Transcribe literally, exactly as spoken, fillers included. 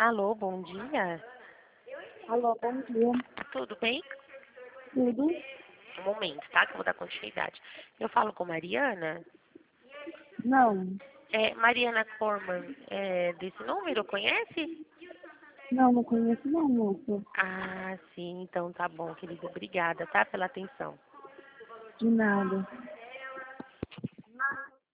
Alô, bom dia. Alô, bom dia. Tudo bem? Tudo? Um momento, tá? Que eu vou dar continuidade. Eu falo com Mariana. Não, É, Mariana Corman, é, desse número, conhece? não, não conheço não, moça. Ah, sim, então tá bom, querida. Obrigada, tá? Pela atenção. De nada.